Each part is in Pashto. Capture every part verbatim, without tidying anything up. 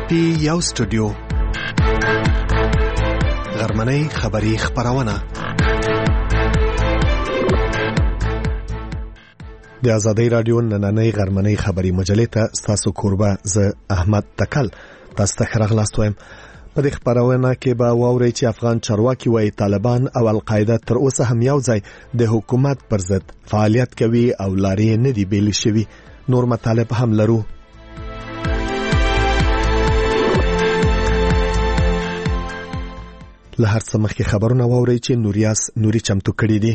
پی یو سټوډیو غرمنۍ خبری خبرونه د آزادۍ رادیو نننۍ غرمنۍ خبری مجلې ته تاسو کوربه ز احمد تکل تاسو ته راغلاست وایم. په دې خبرونه کې به واورئ چې افغان چارواکي وايي طالبان او القاعده تر اوسه هم یو ځای د حکومت پر ضد فعالیت کوي او لارې نه دی بیل شوی. نور مطالب هم لرو. له هر څه مخکې خبرونه واورئ چې نوریاس نوري چمتو کړي دي.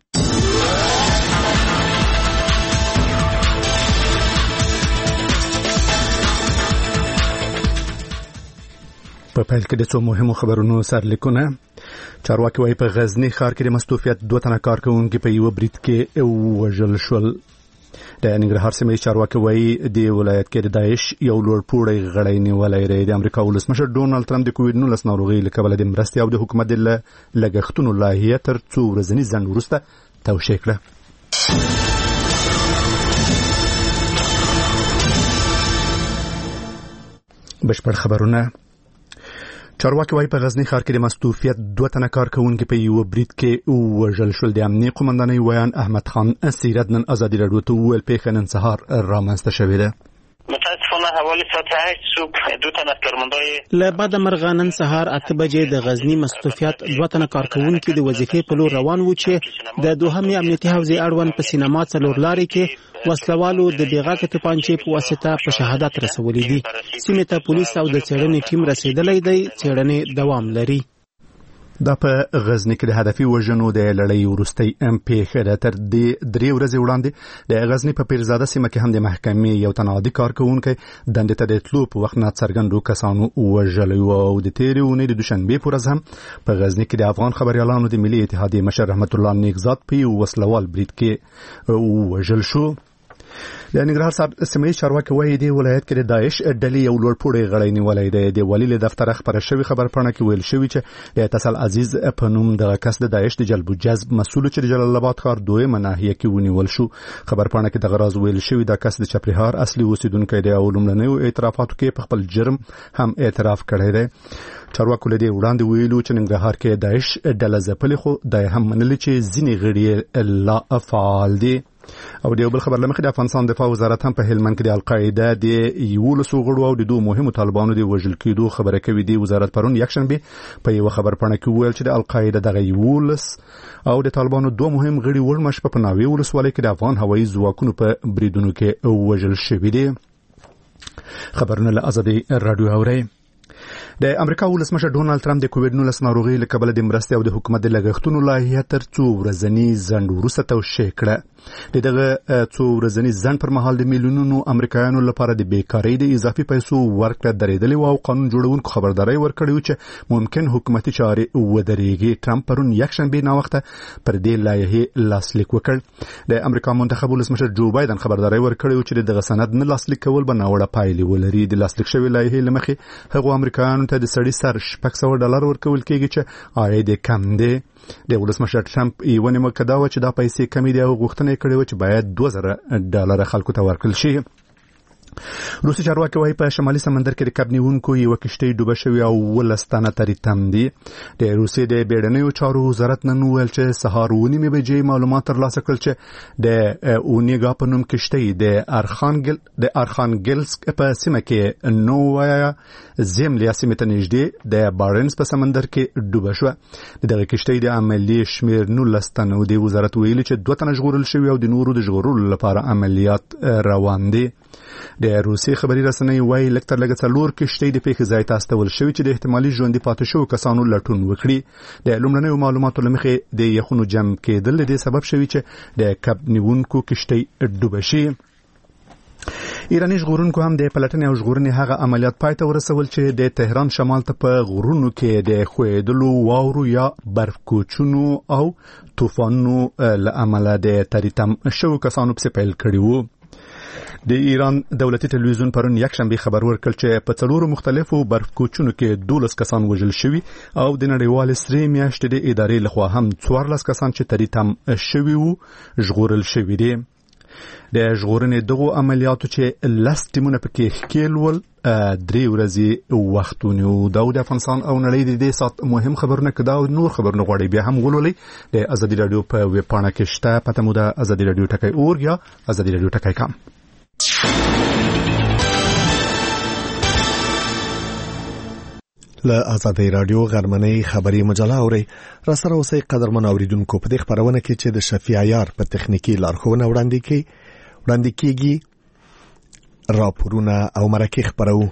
په پیل کې د څو مهمو خبرونو سرلیکونه. چارواکي وايي په غزنی ښار کې د مستوفیت دوه تنه کارکونکي په یو برید کې وژل شول. د ننګرهار سیمې چارواکي وايي د ولایت کې د داعش یو لوړ پوړی غړی نیولی دی. د امریکا ولسمشر ډونالد ټرمپ د کووډ نولس ناروغۍ له کبله د مرستې او د حکومت د لګښتونو لایحه تر څو ورځني ځنډ وروسته توشیح کړه. بشپړ خبرونه. چارواکي وايي په غزنی ښار کې د مستوفیت دوه تنه کارکونکي په یو برید کې وژل شول. د امنیت قومندانۍ ویان احمد خان سیرت نن ازادي راډیو ته وویل پیښه نن سهار رامنځته شوې ده. متاسفانه حوالی ساعت هشت صبح دو تنه از کارمندای له بعد مرغه نن سهار اته بجې د غزنی مستوفیت دوه تنه کارکونکي د وظیفې په لور روان وو چې د دوهمې امنیتي حوزې اړوند په سینما څلور لارې کې وسلوالو د بیغاکه توپانچې په واسطه په شهادت رسولې دي. سیمه ته پولیس او د څېړنې ټیم رسیدلی دی. څېړنې دوام لري. دا په غزنی کې د هدفي وژنو د لړۍ وروستۍ ام پیښه ده. تر دې درې ورځې وړاندې د غزنی په پیرزاده سیمه کې هم د محکمې یو تنعادي کارکونکی دندې ته د تلو په وخت نه څرګندو کسانو وژلی و او د تېرې اونۍ د دوشنبې په ورځ هم په غزنی کې د افغان خبریالانو د ملي اتحادیې مشر رحمت الله نیکزاد په یو وسلوال برید کې وژل شو. د ننګرهار سیمې چارواکي وايي د ولایت کې د داعش ډلې یو لوړ پوړی غړی نیولی دی. د والي له دفتره خبره شوې خبرپاڼه کې ویل شوي چې د اتصال عزیز په نوم دغه کس د داعش د جلب و جذب مسؤل چې د جلال آباد ښار دویمه ناحیه کې ونیول شو. خبرپاڼه کې دغه راز ویل شوي دا کس د چپرهار اصلي اوسیدونکی دی او لومړنیو اعترافاتو کې په خپل جرم هم اعتراف کړی دی. چارواکو له دې وړاندې ویلو چې ننګرهار کې داعش ډله ځپلې خو دا هم منلي چې ځینې غړي لا فعال دي. او د یو بل خبر لمخې د افغانستان دفاع وزارت هم په هلمند کې د القاعده د یولسو غړو او د دوه مهمو طالبانو د وژل کېدو خبره کوي. دی وزارت پرون یکشنبه په یو خبرپاڼه کې ویل چې د القاعده دغه یولس او د طالبانو دوه مهم غړي ورمش په پناوي ولسوالۍ کې د افغان هوایي ځواکونو په بریدونو کې وژل شوي دي. خبرونه له آزادۍ رادیو اورئ. د امریکا ولسمشر ډونالد ټرمپ د کووډ نولس ناروغۍ له کبله د مرستې او د حکومت د لګښتونو لایحه تر څو ورځني ځنډ وروسته توشیح کړه. دغه څو ورځني ځنډ پر مهال د میلیونونو امریکایانو لپاره د بیکارۍ د اضافي پیسو ورکړه درېدلې او قانون جوړونکو خبرداري ورکړې چې ممکن حکومتي چارې ودرېږي. ټرمپ پرون یکشنبه ناوخته پر دې لایحه لاسلیک وکړ. د امریکا منتخب ولسمشر جو بایدن خبرداري ورکړې چې دغه سند نه لاسلیک کول به ناوړه پایلې ولري. د لاسلیک شوی لایحه لمخې هغه امریکایانو ته د سړي سر شپږ سوه ډالر ورکول کېږي چې عاید کم دی. د ولسمشر ټرمپ یې ونیول کدا و چې دا پیسې کمې دي او غوښتنه کړې و چې باید دوه زره ډالر خلکو ته ورکړل شي. روسي چارواکي وايي په شمالي سمندر کې د کب نیونکو یو کشتۍ ډوبه شوې او ولس تنه ترې تم دي. د روسي د بیړنیو چارو وزارت نن ویل چې سهار اوه نیمې بجې معلومات ترلاسه کړل چې د اونیګا په نوم کشتۍ د ارخانګل د ارخانګلسک په سیمه کې نووایا زملیا سیمه ته نږدې د بارنس په سمندر کې ډوبه شوه. دغه کشتۍ د عملی شمیر نولس تنه او د وزارت ویلي چې دوه تنه ژغورل شوي او د نورو د ژغورلو لپاره عملیات روان دي. د روسي خبري رسنۍ وايي لکتر لګ څلور کشتۍ د پیښې ځای ته استول شوی چې د احتمالي ژوندۍ پاتې شو کسانو لټون وکړي. د لومړنیو معلوماتو لمخې د یخونو جمع کېدل د سبب شوی چې د کب نیونکو کشتۍ ډوبه شي. ایرانی ژغورونکو هم د پلټنې او ژغورنې هغه عملیات پای ته ورسول چې د تهران شمال ته په غرونو کې د خویدلو واورو یا برف کوچونو او طوفانونو له امله د تریتم شو کسانو په پیل کړي وو. د ایران دولتي تلویزیون پرون یکشنبه خبر ورکړ چې په څلورو مختلفو برف کوچونو کې دولس کسان وژل شوي او د نړیوال سرې میاشتې د ادارې لخوا هم څوارلس کسان چې تریتم شوي وو ژغورل شوي دي. د ژغورنې دغه عملیاتو چې لس ټیمونه پکې ښکېل ول درې ورځې وخت ونیو. دا د افغانستان او نړۍ د دې سات مهم خبرونه کدا او نور خبرونه غواړي بیا هم ولولئ د ازادي رادیو په ویب پاڼه کې شته. پته مو د ازادي رادیو ټکی اور یا ازادي رادیو ټکی کام. له ازادي رادیو غرمنۍ خبري مجله اوري را سره اوسئ قدرمن اوریدونکو. په دې خبرونه کې چې د شفیع یار په تخنیکی لارښوونه وړاندې کی وړاندې کیږي راپورونه او مرکه خبرو.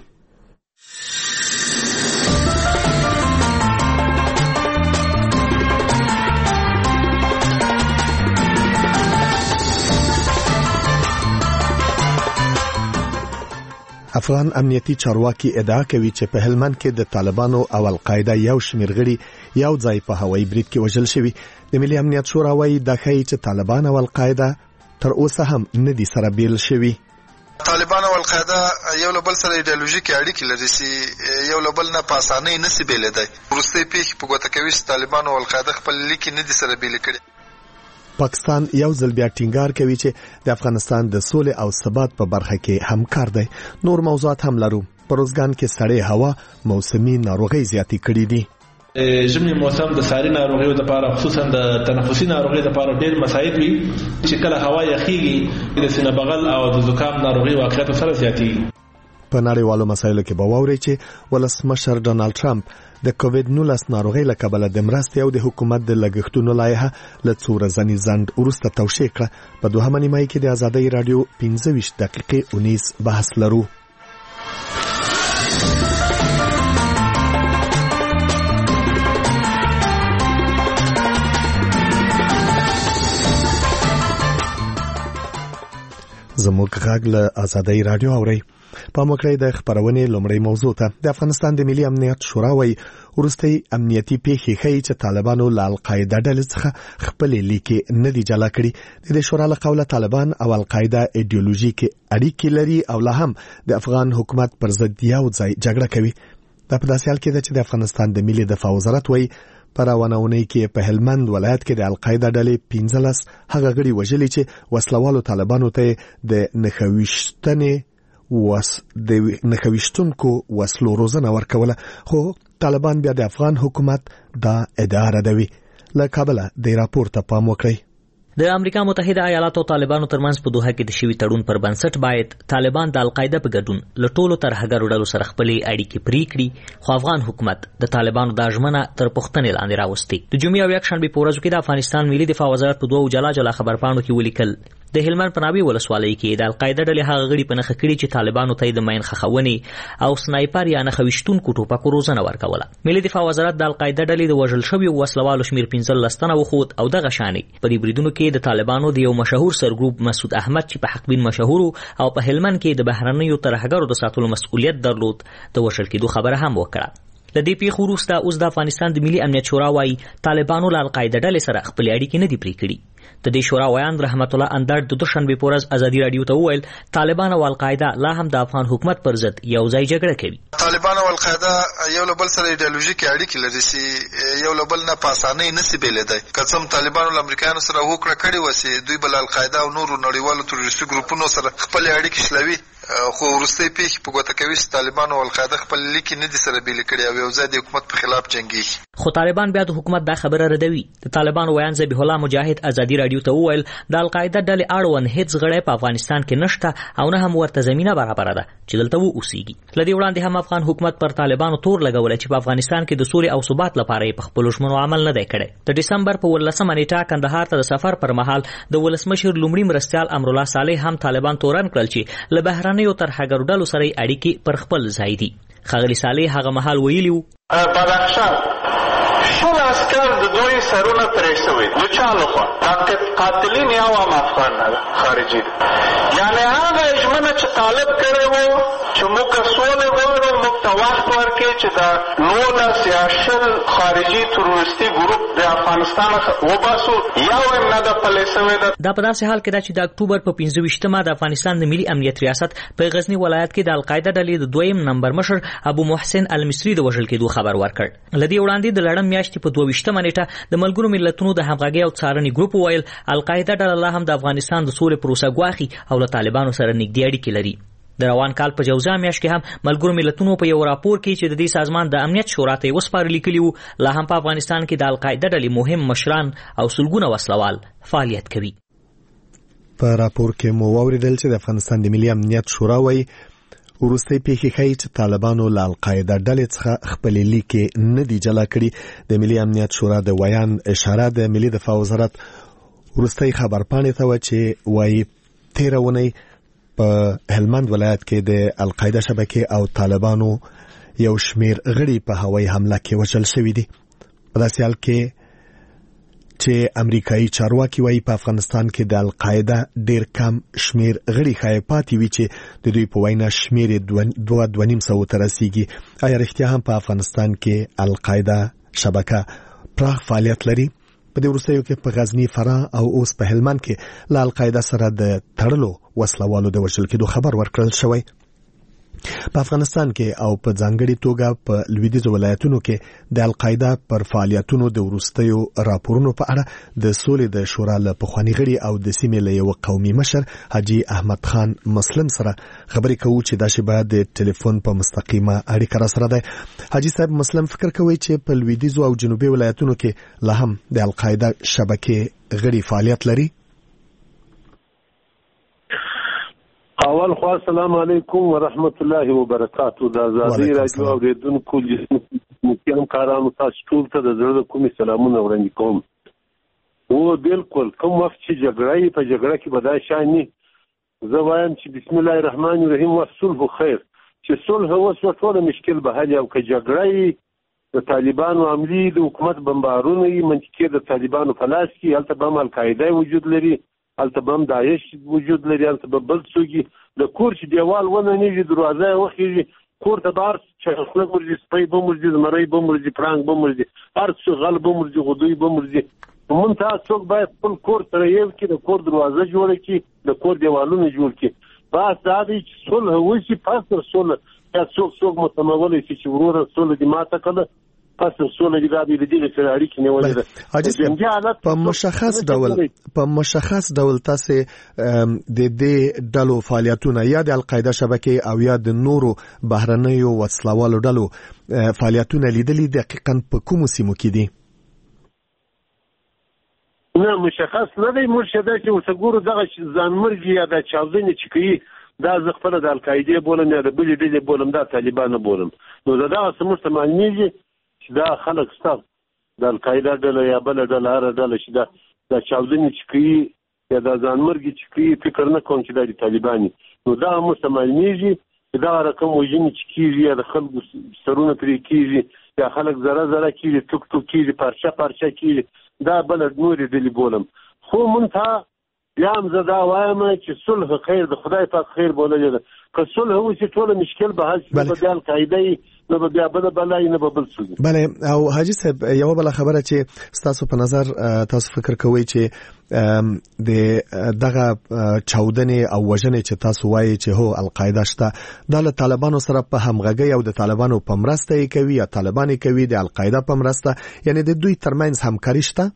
افغان امنیتي چارواکي ادعا کوي چې په هلمند کې د طالبانو او القاعده یو شمېر غړي یو ځای په هوایي برید کې وژل شوي. د ملي امنیت شورا وايي د ښایي چې طالبان او القاعده تر اوسه هم نه دي سره بیل شوي. طالبان او القاعده یو له بل سره ایډیالوژیکي اړیکې لري چې یو له بل نه په اسانۍ نشي بیلېدای. وروستۍ پیښې په ګوته کوي چې طالبان او القاعده خپل لیکې نه دي سره بیل کړي. پاکستان یو ځل بیا ټینګار کوي چې د افغانستان د سولې او ثبات په برخه کې همکار دی. نور موضوعات هم لرو. په روزګان کې سړې هوا موسمي ناروغي زیاتې کړې دي. ژمي موسم د ساري ناروغیو لپاره خصوصا د تنفسي ناروغیو لپاره ډېر مساعد وي چې کله هوا یخیږي د سینه بغل او د زکام ناروغي واقعیت سره زیاتېږي. په نړیوالو مسایلو کې به واوري چې ولسمشر ډونالد ټرمپ د کووډ نولس ناروغي له کبله د مرستې او د حکومت د لګښتونو لایحه له څو ورځني ځنډ وروسته توشیح کړه. په دوهمه نیمایي کې د ازادۍ رادیو پنځه ویشت دقیقې اونیز بحث لرو. زموږ غږ له ازادۍ رادیو اوري. په موکړی د خبرونې لومړی موضوع ته د افغانستان د ملي امنیت شورا وايي ورستي امنیتي پیښې ښیي چې طالبانو له القاعده ډلې څخه خپل لیکې نه دي جلا کړي. د شورا له قوله طالبان او القاعده ایډیولوژیکي اړیکې لري او له هم د افغان حکومت پر ضد یو ځای جګړه کوي. دا په داسې حال کې ده چې د افغانستان د ملي دفاع وزارت وايي په راونونې کې په هلمند ولایت کې د القاعده ډلې پنځلس هغه غړي وژلي چې وسلوالو طالبانو ته د نخويشتنې وس د نخويشتونکو وسلو روزنه ورکوله. خو طالبان بیا د افغان حکومت دا ادعا ردوي. له کابل د راپور ته پام وکړئ. د امریکا متحده ایالاتو طالبانو ترمنځ په دوحه کې د شوي تړون پر بنسټ باید طالبان د القاعده په ګډون له ټولو ترهګرو ډلو سره خپلې اړیکې پرې کړي. خو افغان حکومت د طالبانو د ژمنه تر پوښتنې لاندې راوستي. د جمعې او یکشنبې په ورځو کې د افغانستان ملي دفاع وزارت په دوه جلا جلا خبرپاڼو کې ولیکل د هلمند په ناوې ولسوالۍ کې د القاعده ډلې هغه غړي په نښه کړي چې طالبانو ته د ماین خښونې او سنایپر یا نښویشتونکو ټوپکو روزنه ورکوله. ملي دفاع وزارت د القاعده ډلې د وژل شویو وسلوالو شمېر پنځلس تنه وښود او دغه شانې په دې بریدونو کې د طالبانو د یو مشهور سرګروپ مسعود احمد چې په حقبین مشهور او په هلمند کې د بهرنیو ترهګرو د ساتلو مسؤلیت درلود د وژل کېدو خبره هم وکړه. لدې پیښو وروسته اوس د افغانستان د ملي امنیت شورا وايي طالبانو له القاعده ډلې سره خپل اړیکې نه دي پرې کړي. د دې شورا ویان رحمت الله اندړ د دوشنبه په ورځ ازادي رادیو ته وویل طالبان او القاعده لا هم د افغان حکومت پر ضد یو ځای جګړه کوي. طالبان او القاعده یو له بل سره ایډیالوژیکي اړیکې لري چې یو له بل نه په اسانۍ نشي بیلېدای. قسم طالبان له امریکایانو سره وکړه کړي وسی دوی بل القاعده او نورو نړیوالو تروریستي ګروپونو سره خپل اړیکې شلوي. خو وروستۍ پیښې په ګوته کوي چې طالبان او القاعده خپل لیکې نه دي سره بیل کړي او یو ځای د حکومت په خلاف جنگي. خو طالبان بیا د حکومت دا خبره ردوي. د طالبان ویان ذبیح الله مجاهد ازادي رادیو ته وویل د القاعده ډلې اړوند هیڅ غړی په افغانستان کې نشته او نه هم ورته زمينه برابر ده چې دلته و اوسېږي. لدې وړاندې هم افغان حکومت پر طالبانو تور لګول چې په افغانستان کې د سولې او ثبات لپاره په خپل ژمنو عمل نه دی کړی. د دسمبر په ولسمه نیټه کندهار ته د سفر پر مهال د ولسمشر لومړي مرستيال امرالله صالح هم طالبان تورن کړل چې له بهرنیو ترهګرو ډلو سره اړیکې پر خپل ځای دي. خغلی صالح هغه مهال ویلیو بدخشان شل عسكر د دوی سرونه پرې شوي د چا لخوا قاتلین یو هم افغان نه خارجي دي. یعنې هغه ژمنه چې طالب کړی و چې موږ سولې غواړو موږ ته وخت ثبوت ورکړي چې دا نولس یا شل خارجي تروریستي ګروپ د افغانستان وباسو یو هم نه ده پلی سوی ده. دا په داسې حال کې ده چې د اکتوبر په پنځه ویشتمه د افغانستان د ملي امنیت ریاست په غزنی ولایت کې د القاعده ډلې د دویم نمبر مشر ابو محسن المصری د وژل کېدو خبر ورکړ. لدی وړاندې د لړم میاشتې په دوه ویشتمه نیټه د ملګرو ملتونو د همغږي او څارنې ګروپ ویل القاعده ډله لا هم د افغانستان د سولې پروسه ګواښي او له طالبانو سره نږدې اړیکې لري. د روان کال په جوزا میاشت کې هم ملګرو ملتونو په یو راپور کې چې د دې سازمان د امنیت شورا ته وسپارل کېلی وو لا هم په افغانستان کې د القاعده ډلې مهم مشران او سلګونه وسلوال فعالیت کوي. په راپور کې مو واوریدل چې د افغانستان د ملي امنیت شورا وايي ورستي پیښې ښیي چې طالبانو له القاعده ډلې څخه خپل لیکې نه دي جلا کړي. د ملي امنیت شورا د ویان اشاره د ملي دفاع وزارت ورستي خبرپاڼې ته و چې وايي تیرونی په هلمند ولایت کې د القاعده شبکې او طالبانو یو شمیر غړي په هوایي حمله کې وژل شوي دي. په داسې حال کې چې امریکایي چارواکي وايي په افغانستان کې د القاعده ډیر کم شمیر غړي ښایي پاتې وي چې د دوی په وینا شمیر دوه دوه نیم سوو ته رسیږي. آیا رښتیا هم په افغانستان کې القاعده شبکه پراخ فعالیت لري؟ په دې وروستیو کې په غزنی، فراه او اوس په هلمند کې له القاعده سره د تړلو وسلوالو د وژل کېدو خبر ورکړل شوی. په افغانستان کې او په ځانګړي توګه په لویدیځو ولایتونو کې د القاعده پر فعالیتونو د وروستیو راپورونو په اړه د سولې د شورا له پخواني غړي او د سیمې له یو قومي مشر حاجي احمد خان مسلم سره خبرې کوو چې دا شی باید د ټلیفون په مستقیمه اړیکه را سره ده. حاجي صاحب مسلم فکر کوي چې په لویدیځو او جنوبي ولایتونو کې لا هم د القاعده شبکې غړي فعالیت لري. اول خو السلام علیکم ورحمت الله وبرکاتہ. د آزادی رادیو اوریدونکو لیدونکو کارانو تاسو ټول ته د زړه کومې سلامونه وړاندې کوم. او بالکل کوم وخت چې جګړه په جګړه کې بدای شاني زه وایم چې بسم الله الرحمن الرحیم وصلح خیر چې صلح وسو ټول مشکل به حل او که جګړه د طالبانو عملی د حکومت بمبارونه منطقي د طالبانو فلاس کې هلته به القاعده وجود لري، هلته به داعش وجود لري، هلته به بل څوک د کور چې دیوال ونه نیږي دروازه وخیږي کور ته بار چې خلک ورځي سپي به مرځي زمری به مرځي پړانګ به مرځي هر څه غل به مرځي غدوی به مرځي. مونږ ته څوک باید خپل کور سره یو کې د کور دروازه جوړه کړي د کور دیوالونه جوړ کړي. بس دا دی چې صلح وشي پس تر صلح یا څوک څوک متمولی شي چې وروره صلح دې ماته کړه پس تر صلح دې دا به دې سره اړیکې نیولې ده. په مشخص ډول په مشخص ډول تاسو د دې ډلو فعالیتونه یا د القاعده شبکې او یا د نورو بهرنیو وسلوالو ډلو فعالیتونه لیدلې دقیقاً په کومو سیمو کې دي؟ نه مشخص نه دی مرشده چې وسګورو دغه ځانمرګي یا د چاودنې چې کوي دا زه خپل د القاعده بولم یا د بلې ډلې بولم دا طالبان بولم. نو دا دغه سمورته معلومیږي چې دا خلک ستاسو د القاعده ډله یا بل ډله هر ډله چې دا د چاودنې چې کوي یا د ځانمرګي چې کوي فکر نه کوم چې دا د طالباني. نو دا مرسته معلومیږي چې دا رقم وژنې چې کېږي یا د خلکو سرونه پرې کېږي یا خلک زره زره کېږي ټوک ټوک کېږي پارچه پارچه کېږي دا بل نورې ډلې بولم. خو مونږ ته بیا هم زه دا وایم چې صلح خیر د خدای پاک خیر بوللی ده. که صلح وشي ټوله مشکل به حل شي نه به بیا القاعده نه به بیا بله بلای نه به بل څه. بله او حاجي صاحب یوه بله خبره چې ستاسو په نظر تاسو فکر کوئ چې د دغه چاودنې او وژنې چې تاسو وایي چې هو القاعده شته دا له طالبانو سره په همغږۍ او د طالبانو په مرسته یې کوي یا طالبان یې کوي د القاعده په مرسته یعنی د دوی ترمنځ همکاري شته؟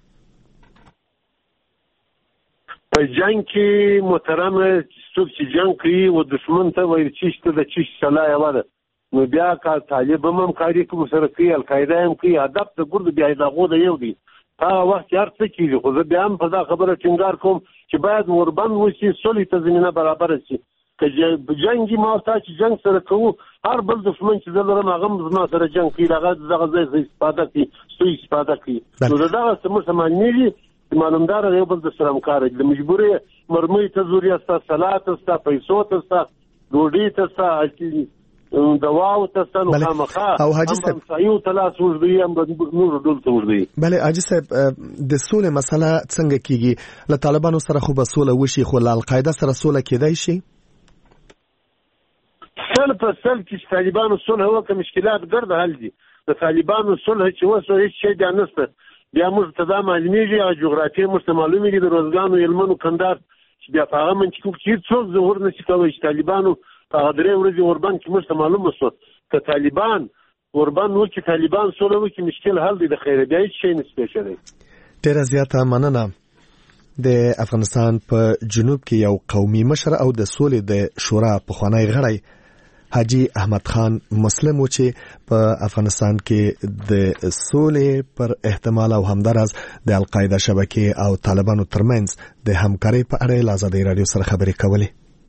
په جنگ کې محترم څوک چې جنگ کوي او دشمن ته وایي چې شته د چیش سلا یوه ده نو بیا که طالب هم همکاري کوي سره کوي القاعده هم کوي هدف د ګرد بیا د هغو د یو دی هغه وخت هر څه کېږي. خو زه بیا هم په دا خبره ټینګار کوم چې باید وربند وشي صلح ته زمینه برابره شي. که جنګي ما تا چې جنگ سره کوو هر بل دشمن چې زه لرم هغه هم زما سره جنګ کوي هغه دغه ځای استفاده کوي سوء استفاده کوي. نو د دغه څه موږ معلومیږي معلومدار یو بل د سره همکار د مجبورې مرمۍ ته ضروري ستا صلات ستا پیسو ته ستا ډوډۍ ته ستا دواو ته ستا نو خامخا او حاجي صاحب همسایو ته لاس اوږدوي هم نورو ډول ته اوږدوي. بله حاجي صاحب د سولې مسله څنګه کېږي؟ له طالبانو سره خو به سوله وشي خو له القاعده سره سوله کېدای شي؟ سل په سل کې چې طالبانو صلح وکړي مشکلات ګرد حل دي. د طالبانو صلح چې وسو هیڅ شی دا نشته. بیا موږ ته دا معلومیږي او جغرافیه موږ ته معلومیږي د روزګانو علمونو کندار چې بیا په هغه منطقو کې هیڅ څوک ظهور نشي کولی چې طالبانو په هغه درې ورځې اوربند کې موږ ته معلومه شو که طالبان اوربند وکړي طالبان صلح وکړي مشکل حل دی د خیره بیا هیڅ شی نشي پېښېدی. ډېره زیاته مننه. د افغانستان په جنوب کې یو قومي مشر او د سولې د شورا پخوانی غړی حاجی احمد خان مسلم و چې په افغانستان کې د سولې پر احتمال او همدارس د القاعده شبکې او طالبانو ترمنځ د همکارۍ په اړه له آزادۍ رادیو سره خبرې کولې.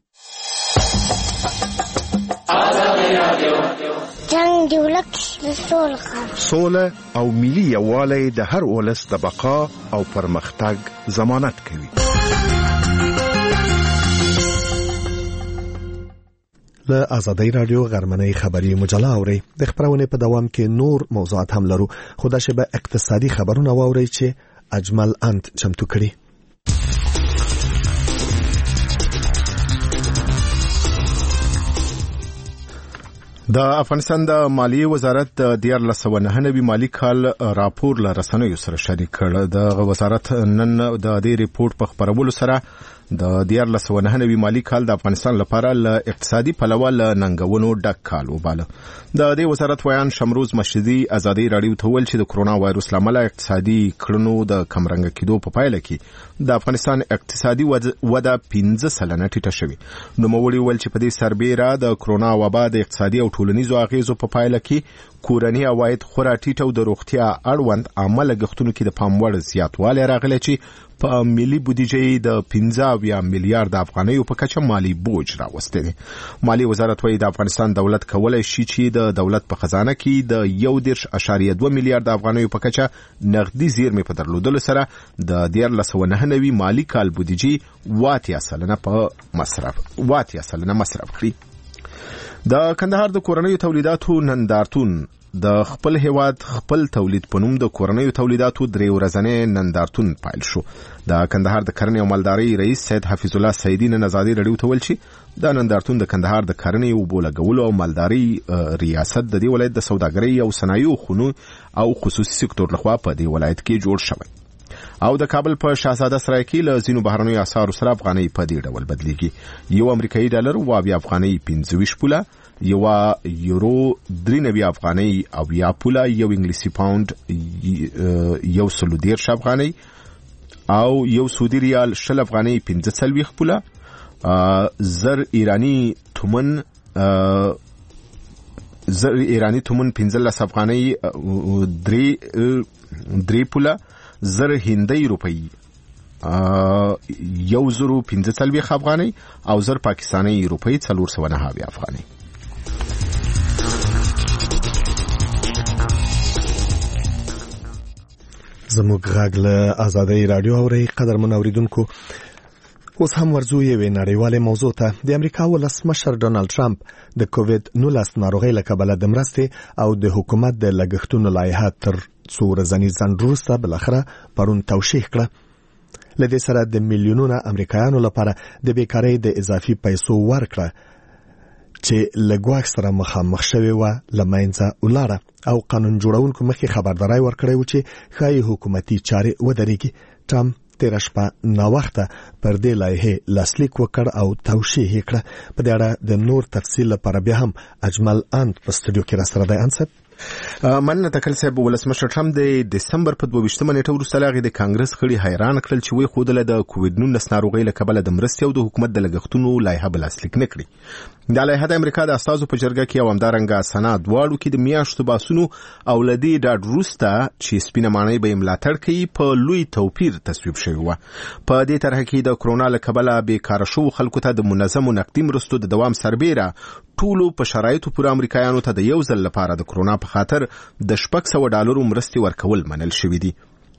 جنگ دی ولک سوله سوله او ملي یووالی د هر ولس د بقا او پرمختګ ضمانت کوي. له آزادۍ رادیو غرمنۍ خبری مجله اوري. د خبرونې په دوام کې نور موضوعات هم لرو، خو دا شبه اقتصادي خبرونه واوري چې اجمل انت چمتو کړي. د افغانستان د مالیې وزارت د دیارلس سوه نهه نوي مالی کال راپور له رسنیو سره شریک کړ. د وزارت نن د دې ریپورت په خبرولو سره د دیارلس سوه نهه نوي مالی کال د افغانستان لپاره له اقتصادي پلوه له ننګونو ډک کال وباله. د دې وزارت ویان شمروز مشدي آزادۍ رادیو ته ویل چې د کرونا وایروس لامل اقتصادي کړنو د کمرنګ کېدو په پایله کې د افغانستان اقتصادي وده پنځه سلنه ټیټه شوې. نوموړي ویل چې په دې سربیره د کرونا وبا د اقتصادي او ټولنیزو اغیزو په پایله کې کورنی عواید خورا ټیټ او د روغتیا اړوند عامه لګښتونو کې د پام وړ زیاتوالی راغلی چې په ملي بودیجې د پنځه اویا میلیارډ افغانیو په کچه مالی بوج راوستی دی. مالی وزارت وایي د افغانستان دولت کولی شي چې د دولت په خزانه کې د یو دېرش اعشاریه دوه میلیارډ افغانیو په کچه نغدي زیرمې په درلودلو سره د دیارلس سوه نهه نوي مالي کال بودیجې اوه اتیا سلنه په مصرف اوه اتیا سلنه مصرف کړي. د کندهار د کورنیو تولیداتو نندارتون د خپل هیواد خپل تولید په نوم د کورنیو تولیداتو درې ورځنی نندارتون پیل شو. د کندهار د کرنې او مالدارۍ رئیس سید حفیظ الله سیدی نن آزادۍ رادیو ته ویل چې دا نندارتون د کندهار د کرنې او اوبو لګولو او مالدارۍ ریاست د دې ولایت د سوداګرۍ او صنایعو خونو او خصوصي سکتور لخوا په دې ولایت کې جوړ شوی او د کابل په شاهزاده سرای کې له ځینو بهرنیو اسعارو سره افغانۍ په دې ډول بدلیږي. یو امریکایي ډالر اوه اویا افغانۍ پنځه ویشت پوله، یو یورو درې نوي افغانۍ اویا پوله، یو انګلیسي پاوند یو سلو دېرش افغانۍ او یو سعودي ریال شل افغانۍ پنځه څلوېښت پوله، زر ایرانی تومن زر ایرانی تومن پنځلس افغانۍ درې درې پوله، زر هندۍ روپۍ یو زرو پنځه څلوېښت افغانۍ او زر پاکستاني روپۍ څلور سوه نهه اویا افغانۍ. زموږ غږ له آزادۍ رادیو اوري. قدرمن اوریدونکو، اوس هم ورځو یوې نړیوالې موضوع ته. د امریکا ولسمشر ډونالد ټرمپ د کووډ نولس ناروغۍ له کبله د مرستې او د حکومت د لګښتونو لایحه تر څو ورځني ځنډ وروسته بالاخره پرون توشیح کړه. له دې سره د میلیونونو امریکایانو لپاره د بیکارۍ د اضافي پیسو ورکړه چې له ګواښ سره مخامخ شوې وه له منځه ولاړه او قانون جوړونکو مخکې خبرداری ورکړی و چې ښایي حکومتي چارې ودرېږي. ټرمپ تېره شپه ناوخته پر دې لایحې لاسلیک وکړ او توشیح یې کړه. په دې اړه د نور تفصیل لپاره بیا هم اجمل انت په سټوډیو کې راسره دی. انصب مننه تکل صاحب. ولسمشر ټرمپ د دسمبر په دوه ویشتمه نیټه وروسته له هغې د کانګرس غړي حیران کړل چې وایي ښودله د کووډ نولس ناروغۍ له کبله د مرستې او د حکومت د لګښتونو لایحه به لاسلیک نه کړي. دا لایحه د امریکا د استازو په جرګه کې او همدارنګه سنا دواړو کې د میاشتو باسونو او له دې ډاډ وروسته چې سپینه ماڼۍ به یې ملاتړ کوي په لوی توپیر تصویب شوی وه. په دې طرحه کې د کرونا له کبله بېکاره شوو خلکو ته د منظمو نقدي مرستو د دوام سربیره ټولو په شرایطو پورې امریکایانو ته د یو ځل لپاره د کرونا په خاطر د شپږ سوه ډالرو مرستې ورکول منل شوي دي.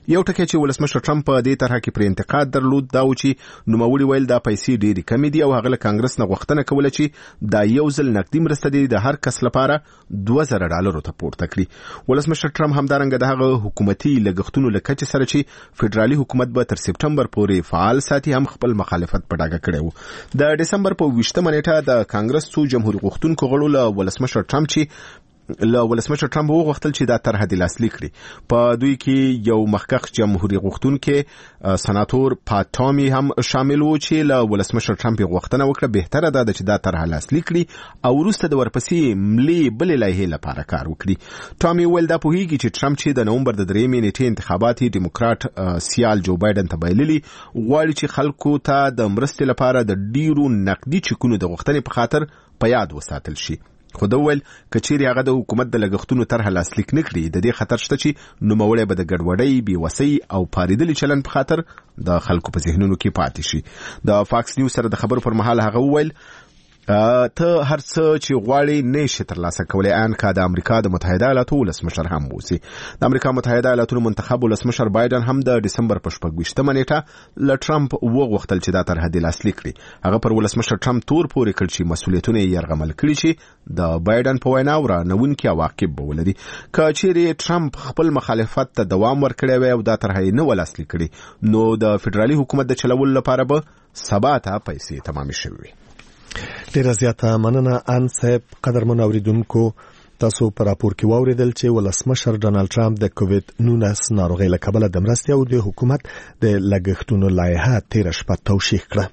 یو ټکی چې ولسمشر ټرمپ په دې طرح کې پر انتقاد درلود دا و چې نوموړي ویل دا پیسې ډېرې کمې دي او هغه له کانګرس نه غوښتنه کوله چې دا یو ځل نقدي مرسته دي د هر کس لپاره دوه زره ډالرو ته پورته کړي. ولسمشر ټرمپ همدارنګه د هغه حکومتي لګښتونو له کچې سره چې فدرالي حکومت به تر سپټمبر پورې فعال ساتي هم خپل مخالفت په ډاګه کړی و. د دسمبر په ویشتمه نیټه د کانګرس څو جمهوریت غوښتونکو غړو له ولسمشر ټرمپ چې له ولسمشر ټرمپ وغوښتل چې دا طرح د لاسلیک کړي. په دوی کې یو مخکښ جمهوریت غوښتونکي سناتور پات ټامي هم شامل و چې له ولسمشر ټرمپ غوښتنه وکړه بهتره ده چې دا طرح لاسلیک کړي او وروسته د ورپسې ملي بلې لایحې لپاره کار وکړي. ټامي ویل دا پوهیږي چې ټرمپ چې د نومبر د درېیمې نیټې انتخابات ډیموکرات سیال جو بایدن ته بایللي غواړي چې خلکو ته د مرستې لپاره د ډیرو نقدي چکونو د غوښتنې په خاطر په یاد وساتل شي. خو دا ویل کچېرې هغه د حکومت د لګښتونو طرح لاسلیک نه کړي د دې خطر شته چې نوموړی به د ګډوډۍ بېوسۍ او پارېدلي چلن په خاطر د خلکو په ذهنونو کې پاتې شي. د فاکس نیوز سره د خبرو پر مهال هغه وویل ته هر څه چې غواړي نشي ترلاسه کولی ان که د امریکا د متحده ایالاتو ولسمشر هم اوسي. د امریکا متحده ایالاتو منتخب ولسمشر بایدن هم د دسمبر په شپږ ویشتمه نیټه له ټرمپ وغوښتل چې دا طرح د لاسلیک کړي. هغه پر ولسمشر ټرمپ تور پورې کړ چې مسؤلیتونه یې یرغمل کړي چې د بایدن په وینا ورانونکي عواقب به ولري. که چیرې ټرمپ خپل مخالفت ته دوام ورکړی وای او دا طرح یې نه ولاسلیک کړي نو د فدرالي حکومت د چلولو لپاره به سبا ته پیسې تمامې شوې وي. ډیره زیاته مننه ان صاحب. قدرمن اوریدونکو تاسو پر راپور کې واوریدل چې ولسمشر ډانلډ ټرمپ د کووید نولس ناروغۍ له کبله د مرستې او د حکومت د لګښتونو لایحه تیر شپه توشیح کړه.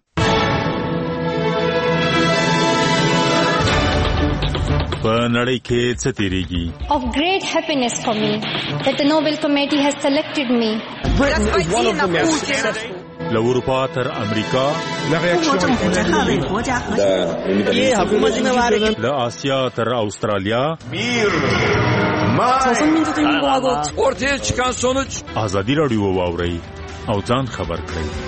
په نړۍ کې څه تیریږي؟ Of great happiness for me that the Nobel Committee has selected me. Britain is one of the most successful. له اروپا تر امریکا له آسیا تر استرالیا ortaya çıkan sonuç ازادي رادیو واوري او ځان خبر کړئ.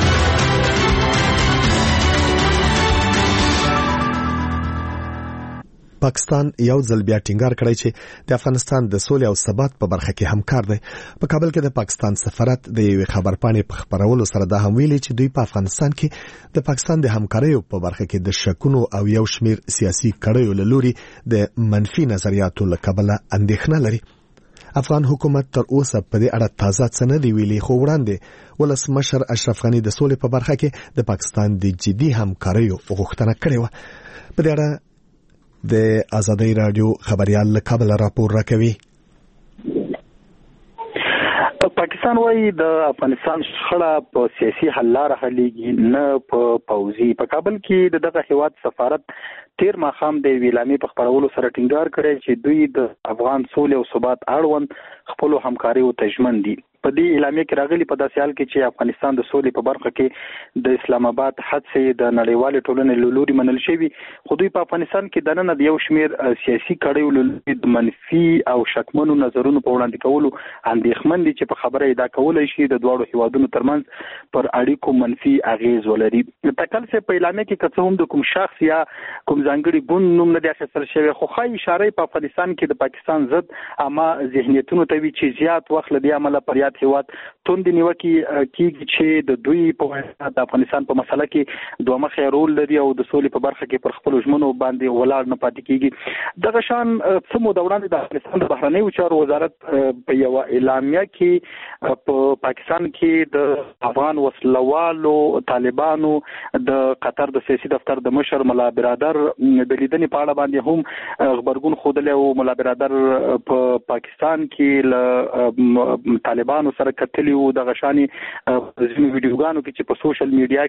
پاکستان یو ځل بیا ټینګار کړی چې د افغانستان د سولې او ثبات په برخه کې همکار دی. په کابل کې د پاکستان سفارت د یوې خبرپاڼې په خبرولو سره دا هم ویلي چې دوی په افغانستان کې د پاکستان د همکاریو په برخه کې د شکونو او یو شمیر سیاسي کړیو له لوري د منفي نظریاتو له کبله اندېښنه لري. افغان حکومت تر اوسه په دې اړه تازه څه نه دی ویلي خو وړاندې ولسمشر اشرف غني د سولې په برخه کې د پاکستان د جدي همکاریو غوښتنه کړې وه. په دې اړه د ازادي رادیو خبريال له کابل راپور راکوي. پاکستان وايي د افغانستان شخړه په سیاسي حل لاره حلېږي نه په پوځي. په کابل کې دغه هیواد سفارت تیر ماښام د ویلامي په خبرولو سره ټینګار کړی چې دوی د افغان سولې او ثبات اړوند خپل همکاریو ته ژمن دي. په دې اعلامیه کې راغلي په داسې حال کې چې افغانستان د سولې په برخه کې د اسلام آباد هڅې د نړیوالې ټولنې له لوري منل شوي خو دوی په افغانستان کې دننه د یو شمیر سیاسي کړیو له لوري د منفي او شکمنو نظرونو په وړاندې کولو اندېښمن دي چې په خبره ادا کولای شي د دواړو هیوادونو ترمنځ پر اړیکو منفي اغیز ولري. تکل څه په اعلامیه کې که هم د کوم شخص یا کوم ځانګړي ګوند نوم نه دی اخیستل شوی خو ښایي اشاره په افغانستان کې د پاکستان ضد عامه ذهنیتونو ته وي چې زیات وخت له دې عمله پر هیواد توندې نیوکې کیږي چې د دوی په واسطه د افغانستان په مسله کې دوه مخې رول لري او د سولې په برخه کې پر خپل ژمنو باندې ولاړ نه پاتې کیږي. دغه شان څه مو د وړاندې د افغانستان د بهرنیو چارو وزارت په یو اعلامیه کې په پاکستان کې د افغان وسلوالو طالبانو د قطر د سیاسي دفتر د مشر ملا برادر د لیدنې په اړه باندې هم خبرګون ښودلی او ملا برادر په پاکستان کې له طالبانو سره کتلی وو. د غشاني ځینو ویډیوګانو کې چې په سوشل میډیا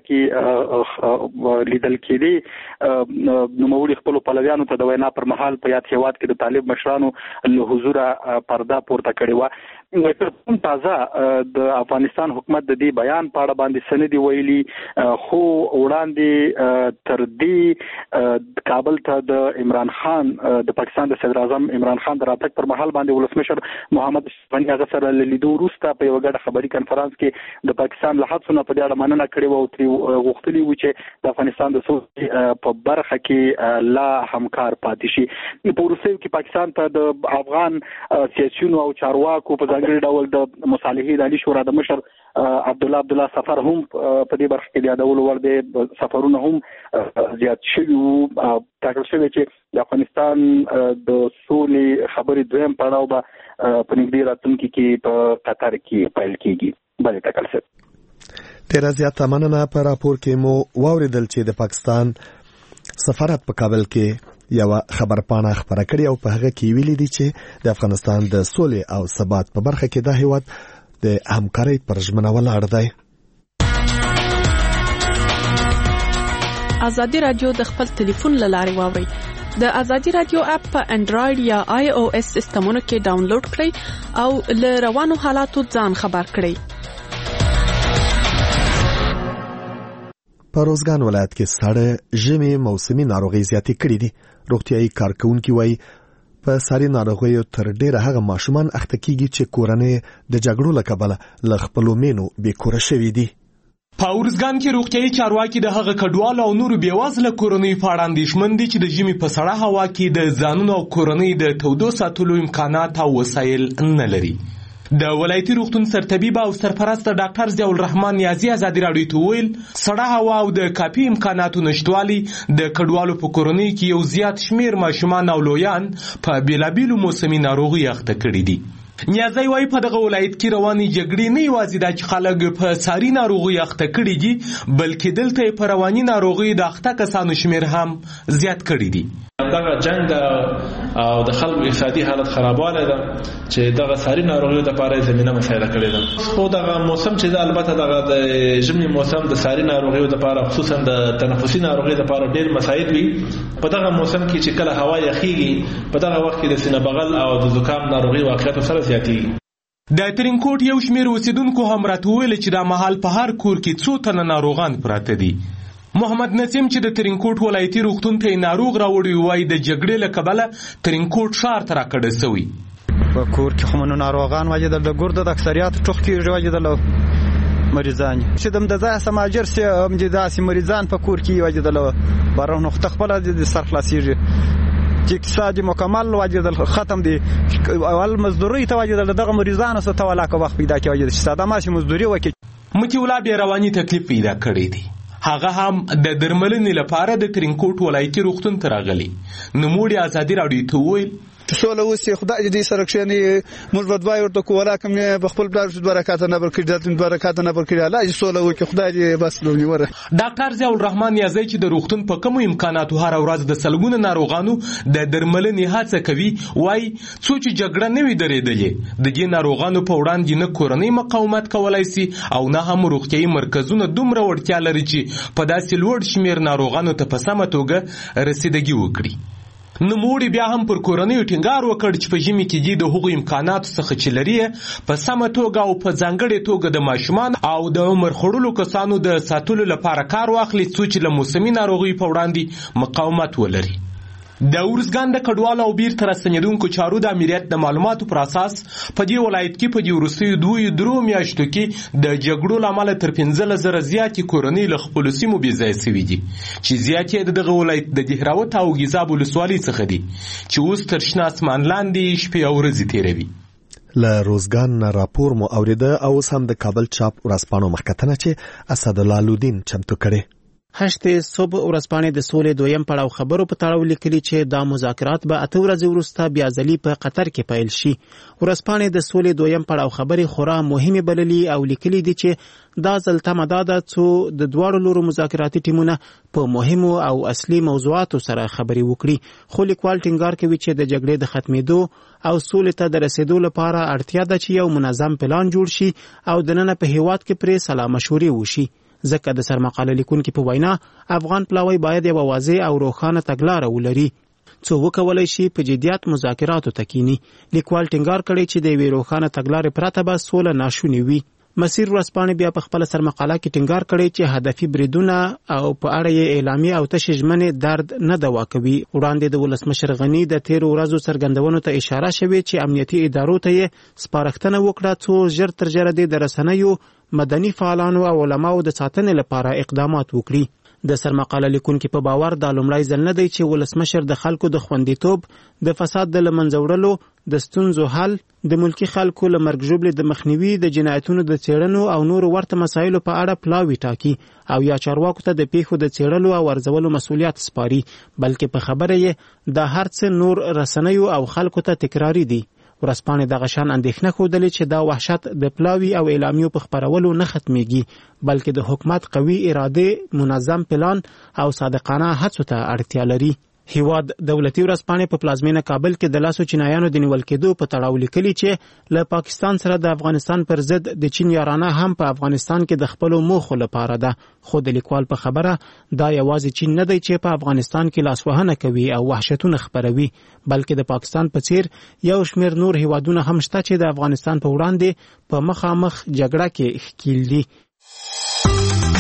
کې لیدل کېدي نوموړي خپل پلویانو ته د وینا پر مهال په یاد هیواد کې د طالب مشرانو له حضور پرده پورته کړې وه. تازه د افغانستان حکومت د دې بیان په اړه باندې سندې ویلي خو وړاندې تر دې کابل ته د عمران خان د پاکستان د صدر اعظم عمران خان د راتګ پر مهال باندې ولسمشر محمد اشرف غني هغه سره لیدو وروسته په یو ګډه خبري کنفرانس کې د پاکستان له هڅو نه په دې اړه مننه کړې وه او ترې غوښتلي وو چې د افغانستان د سولې په برخه کې لا همکار پاتې شي. په وروستیو کې پاکستان ته د افغان سیاسیونو او چارواکو په ځانګړي ډول د مصالحې د علي شورا د مشر عبد الله عبد الله سفر هم په دې برخه کې د یادولو وړ دی. سفرونه هم زیات شوي وو. ټاکل شوی چې د افغانستان د سولې خبرې دویم پړاو به په نږدې راتلونکي کې په قطر کې پیل کیږي. بلې ټاکل شوی. ډیره زیاته مننه. په راپور کې مو واوریدل چې د پاکستان سفارت په کابل کې یو خبرپاڼه خبره کړې او په هغه کې ویلي دي چې د افغانستان د سولې او ثبات په برخه کې د هیواد د همکارۍ پر ژمنه ولاړ دی. ازادي رادیو د خپل ټلیفون له لارې واوري. د ازادي رادیو اپ په انډراید یا آی او اس سیستمونو کې ډاونلوډ کړئ او له روانو حالاتو ځان خبر کړئ. په روزګان ولایت کې سړه ژمي موسمي ناروغي زیاتې کړې دي. روغتيایي کارکونکي وایي په ساري ناروغیو تر ډیره هغه ماشومان اخته کیږي چې کورنۍ د جګړو له کبله له خپلو مینو بې کوره شوي دي. په ورزګان کې روغتيایي چارواکي د هغه کډوالو او نورو بیوازله کورنۍ په اړه اندېښمن دي چې د ژمي په سړه هوا کې د ځانونو او کورنۍ د تودو ساتلو امکانات او وسایل نه لري. د ولایتي روغتون سرطبیب او سرپرست ډاکټر ضیاء الرحمن نیازی ازادي راډیو ته ویل سړه هوا او د کافي امکاناتو نشټوالي د کډوالو په کورنۍ کې یو زیات شمیر ماشومان او لویان په بیلابیلو موسمي ناروغي اخته کړي دي. نیازی وايي په دغه ولایت کې رواني جګړې نه یوازې د چې خلک په ساري ناروغي اخته کړي دي بلکې دلته په رواني ناروغي د اخته کسانو شمیر هم زیات کړي دي. دغه جنگ او د خلکو اقتصادي حالت خرابواله ده چې دغه ساري ناروغیو لپاره زمينه مساعده کړې ده. خو دغه موسم چې د البته دغه د ژمي موسم د ساري ناروغیو لپاره خصوصا د تنفسي ناروغیو لپاره ډېر مساعد وي. په دغه موسم کې چې کله هوا یخیږي په دغه وخت کې د سینه بغل او د زکام ناروغي واقعیت سره زیاتېږي. د ترینکوټ یو شمیر اوسیدونکو هم راته ویل چې د مهال په هر کور کې څو تنه ناروغان پراته دي. محمد نسیم چې د ترینکوټ ولایتي روغتون ته ناروغ راوړی وای د جګړې له کبله ترینکوټ ښار ته راکړه شوی. په کور کې خو ناروغان واجد د ګرد د اکثریت ټوخ کې واجد له مریضان چې دم د ځای سماجر سي هم د داسې مریضان په کور کې واجد له بارو نو خپل د سر خلاصيږي چې اقتصادي مکمل واجد ختم دي. اول مزدوري ته واجد دغه مریضانو څخه تولاکه وخت پیدا کوي چې ساده ماشي مزدوري وکړي. متي ولا به رواني تکلیف پیدا کړی دی. هغه هم د درملنې لپاره د ترینکوټ ولایتي روغتون ته راغلی. نوموړي ازادي راډیو ته وویل سوله وسی خدای دې سره کښنی موږ به دوی ورته کولا کوم په خپل بلار شو برکات نه برکړي د برکات نه برکړي الله سوله وکي خدای دې بس لونی وره. ډاکټر ضیاء الرحمن نیازی چې د روغتون په کوم امکاناتو هر ورځ د سلګونه ناروغانو د درملنې هڅه کوي وای څو چې جګړه نه وي درېدلې د دې ناروغانو په وړاندې نه کورنۍ مقاومت کولای شي او نه هم روغتيایي مرکزونه دومره وړتیا لري چې په داسې لوړ شمیر ناروغانو ته په سمه توګه رسیدګي وکړي. نوموړي بیا هم پر کورنیو ټینګار وکړ چې په ژمي کې د هغو امکاناتو څخه چې لري په سمه توګه او په ځانګړې توګه د ماشومان او د عمر خړولو کسانو د ساتلو لپاره کار واخلي څو چې له موسمي ناروغیو په وړاندې مقاومت ولري. د ورزګان د کډوالو او بیرته راستنېدونکو چارو د امنیت د معلوماتو پر اساس په دې ولایت کې په دې وروستیو دوی درو میاشتو کې د جګړو له امله تر پنځه زره زیاتې کورنۍ له خپلو سیمو بې ځایه سوي دي چې زیات یې د دغه ولایت د دهراوت او ګیزاب ولسوالۍ څخه دي چې اوس تر شنه اسمان لاندې شپې او ورځې تېروي. له روزګان راپور مو اوریده او اوس هم د کابل چاپ ورځپاڼو مخکتنه چې اسدالله لودین چمتو کړي. هشته صبح ورځپاڼې د سولې دویم پړاو خبرو په تړاو لیکلي چې دا مذاکرات به اته ورځې وروسته بیا ځلې په قطر کې پیل شي. ورځپاڼې د سولې دویم پړاو خبرې خورا مهمه بللي او لیکلي دي چې دا ځل تمه دا ده چې د دواړو لورو مذاکراتي ټیمونه په مهمو او اصلي موضوعاتو سره خبرې وکړي. خو لیکوال ټینګار کوي چې د جګړې د ختمېدو او سولې ته د رسیدو لپاره اړتیا ده چې یو منظم پلان جوړ شي او د نن په هیواد کې پرې سلا مشورې وشي. ځکه د سرمقاله لیکونکو په وینا افغان پلاوی باید یو واضح او روښانه تګلاره ولري څو وکولای شي په جديات مذاکراتو تکینی. لیکوال ټینګار کړي چې د وی روښانه تګلارې پرته به سوله ناشونی وي. مسیر ورځپاڼې بیا په خپل سرمقاله کې ټینګار کړي چې هدفي بریدونه او په اړه یې اعلامیه او تشجمنه درد نه دوا کوي. وړاندې د ولسمشر غنی د تیر ورځو څرګندونو ته اشاره شوې چې امنیتي ادارو ته یې سپارښتنه وکړه څو ژر تر ژره د رسنیو مدني فعالانو او علماو د ساتنې لپاره اقدامات وکړي. د سرمقاله لیکونکو په باور دا لومړی ځل نه دی چې ولسمشر د خلکو د خوندیتوب، د فساد د لمنځه وړلو، د ستونزو حل، د ملکی خلکو له مرګ ژوبلې د مخنیوي، د جنایتونو د څېړنو او نورو ورته مسایلو په اړه پلاوی ټاکي او یا چارواکو ته د پیښو د څېړلو او ارزولو مسؤلیت سپاري، بلکې په خبره یې د هر څه نور رسنیو او خلکو ته تکراری دي. ورسپانې دغه شان اندېښنه ښودلې چې دا وحشت د پلاوي او اعلامیو په خپرولو نه ختمیږي، بلکې د حکومت قوي اراده، منظم پلان او صادقانه هڅو ته اړتیا لري. هیواد دولتي ورسپانې په پلازمینه کابل کې د لاسو چینایانو د نیول کېدو په تړاو لیکلي چې له پاکستان سره د افغانستان پر ضد د چین یارانه هم په افغانستان کې د خپلو موخو لپاره ده، خو د لیکوال په خبره دا یوازې چین نه دی چې په افغانستان کې لاسوهنه کوي او وحشتونه خپروي، بلکې د پاکستان په څیر یو شمېر نور هیوادونه هم شته چې د افغانستان په وړاندې په مخامخ جګړه کې ښکیل دي.